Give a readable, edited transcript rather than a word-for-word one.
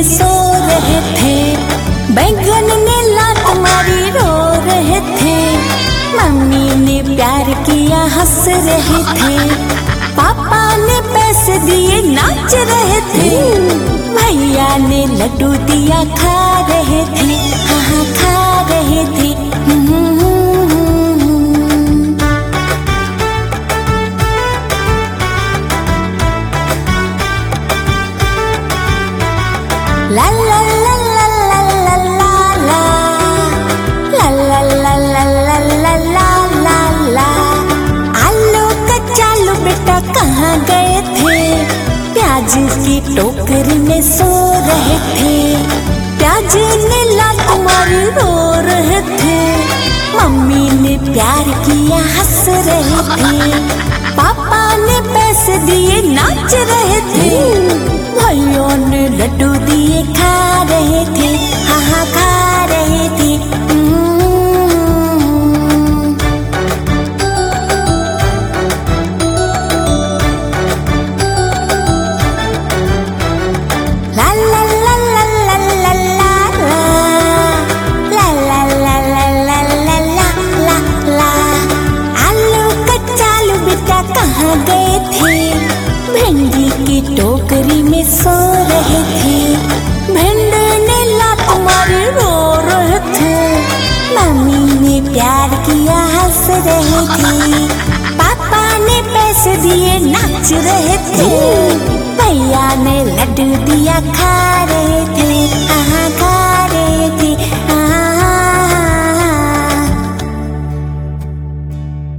में सो रहे थे, बैंगन ने लात मारी रो रहे थे। मम्मी ने प्यार किया हंस रहे थे, पापा ने पैसे दिए नाच रहे थे। भैया ने लड्डू दिया खा रहे थे, हाँ खा रहे थे। ला ला ला ला ला ला ला ला ला ला ला ला ला ला ला। आलू कचालू बेटा कहाँ गए थे, प्याज की टोकरी में सो रहे थे। प्याज ने लात मारी रो रहे थे, मम्मी ने प्यार किया हंस रहे थे। पापा ने पैसे दिए नाच रहे थे, भाइयों ने लड्डू दिए खा रहे थे, हाँ खा रहे थे। ला ला ला ला ला ला ला ला ला ला ला ला ला ला। आलू कचालू बेटा कहाँ गए थे, भिंडी की टोकरी में सो रहे थे। भिंडी ने लात मारी रो रहे थे, मम्मी ने प्यार किया हंस रहे थे। पापा ने पैसे दिए नाच रहे थे, भैया ने लड्डू दिया खा रहे थे।